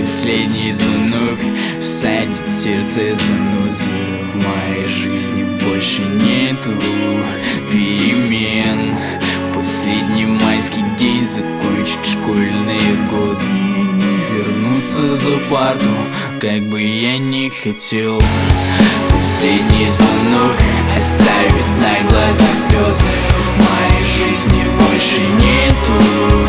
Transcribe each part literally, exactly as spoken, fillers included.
Последний звонок всадит в сердце занозу. В моей жизни больше нету перемен. Последний майский день, закончить школьные годы. Мне не вернуться за парту, как бы я не хотел. Последний звонок оставит на глазах слезы. В моей жизни больше нету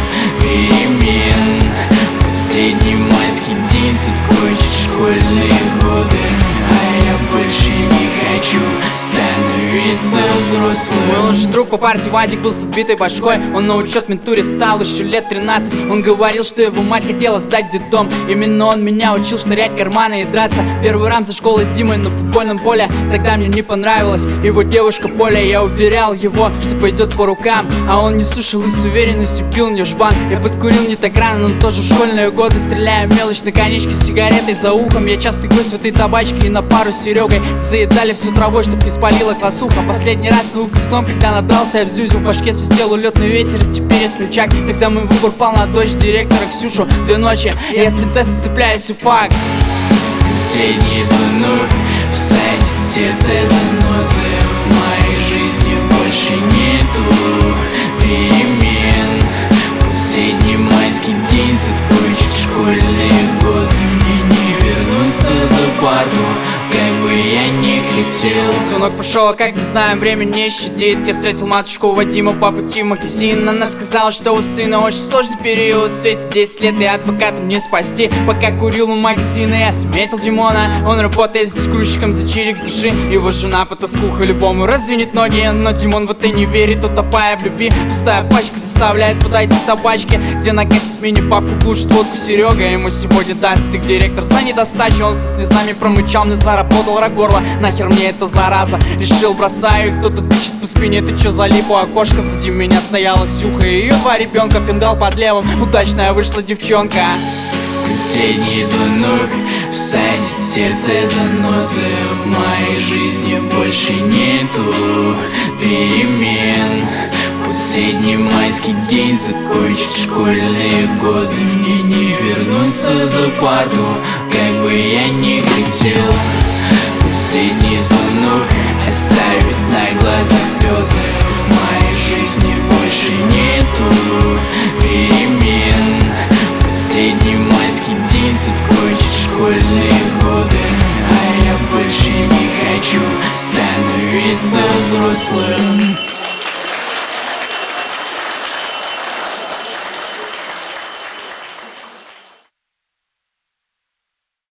перемен. Последний майский день, закончить школьные годы. А я больше не хочу становиться взрослым. Мой лучший друг по партии Вадик был с отбитой башкой. Он на учет в ментуре встал еще лет тринадцать. Он говорил, что его мать хотела сдать в детдом. Именно он меня учил шнырять карманы и драться. Первый рам за школой с Димой на футбольном поле. Тогда мне не понравилась его девушка Поля. Я уверял его, что пойдет по рукам, а он не слушал и с уверенностью бил мне в жбан. Я подкурил не так рано, но тоже в школьные годы. Стреляя мелочь на конечке с сигаретой за ухом. Я частый гость в этой табачке и на пару с Серегой заедали всю травой, чтоб не спалила классуха. Последний раз на выпускном, когда надрался я в зюзю, в башке свистел улетный ветер, и теперь я смельчак. Тогда мой выбор пал на дочь директора Ксюшу. Две ночи я с принцессой цепляюсь и факт. Последний звонок всадит в сердце занозы. В моей жизни больше нету перемен. Последний майский день, закончить школьные годы. Мне не вернуться за парту, как бы я не хотел. Звонок пошел, а как мы знаем, время не щадит. Я встретил матушку Вадима по пути в магазин. Она сказала, что у сына очень сложный период. Светит десять лет и адвокатом не спасти. Пока курил у магазина, я заметил Димона. Он работает с грузчиком за чирик с души. Его жена потаскуха любому раздвинет ноги. Но Димон в это не верит, утопая в любви. Пустая пачка заставляет подойти к табачке, где на кассе с мини-папку глушит водку Серега. Ему сегодня даст их директор за недостачу. Он со слезами промычал, мне заработал рак горла. Нахер мне это зараза, решил бросаю. И кто-то тычет по спине, ты чё залип у окошка? Сзади меня стояла Ксюха и ее два ребенка. Финдал под левым, удачная вышла девчонка. Последний звонок всадит в сердце занозы. В моей жизни больше нету перемен. Последний майский день, закончить школьные годы. Мне не вернуться за парту, как бы я не хотел. Последний звонок оставит на глазах слезы. В моей жизни больше нету перемен. Последний майский день, закончить школьные годы. А я больше не хочу становиться взрослым.